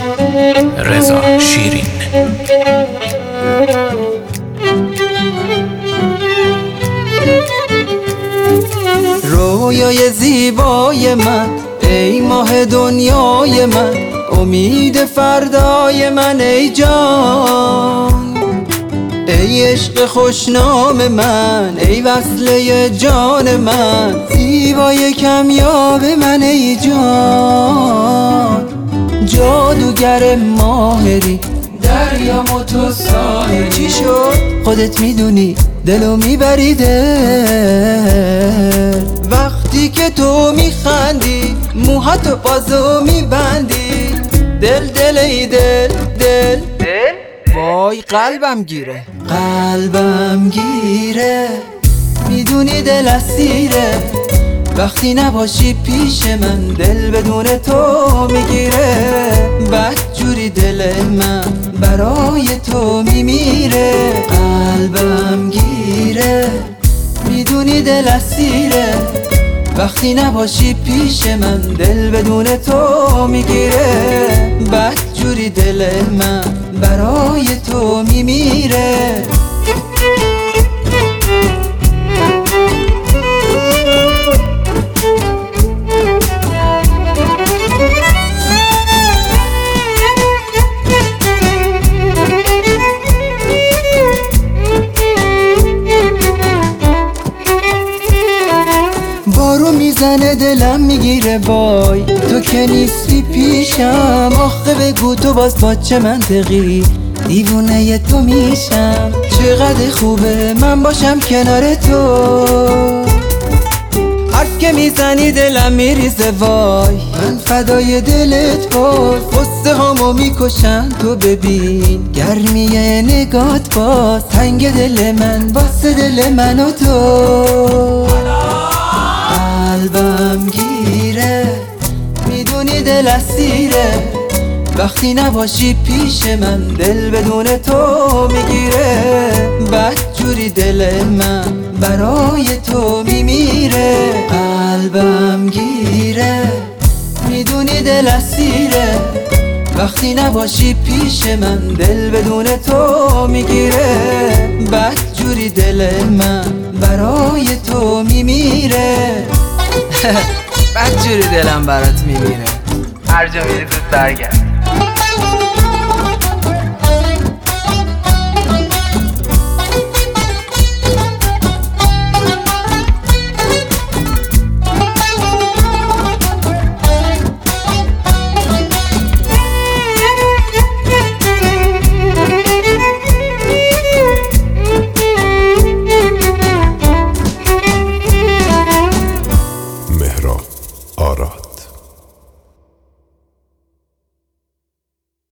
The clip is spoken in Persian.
رضا شیرین. رویای زیبای من، ای ماه دنیای من، امید فردای من ای جان. ای عشق خوشنام من، ای وصله جان من، زیبای کمیاب من ای جان. جادوگر ماهری، دریام و تو ساحری. چی شد؟ خودت میدونی دلو میبری دل. وقتی که تو میخندی موهاتو بازو میبندی. دل دل ای دل دل دل. وای قلبم گیره، قلبم گیره. میدونی دل اسیره، وقتی نباشی پیش من دل بدون تو میگیره. بدجوری دل من برای تو میمیره. قلبم گیره، میدونی دل اسیره، وقتی نباشی پیش من دل بدون تو میگیره. بدجوری دل من برای تو میمیره. بارو میزنه دلم میگیره وای، تو که نیستی پیشم. آخه بگو تو باز با چه منطقی دیوونه تو میشم. چقدر خوبه من باشم کنار تو. حرف که میزنی دلم میریزه وای، من فدای دلت وای. غصه هامو میکشن تو ببین گرمیه نگات باز. تنگ دل من واسه دل من و تو. قلبم گیره، میدونی دل اسیره، وقتی نباشی پیش من دل بدون تو میگیره. بدجوری دل من برای تو میمیره. قلبم گیره، میدونی دل اسیره، وقتی نباشی پیش من دل بدون تو میگیره. بدجوری دل من برای تو میمیره. بدجوری دلم برات میمیره. هر جا میری زود برگرد. مهران آراد.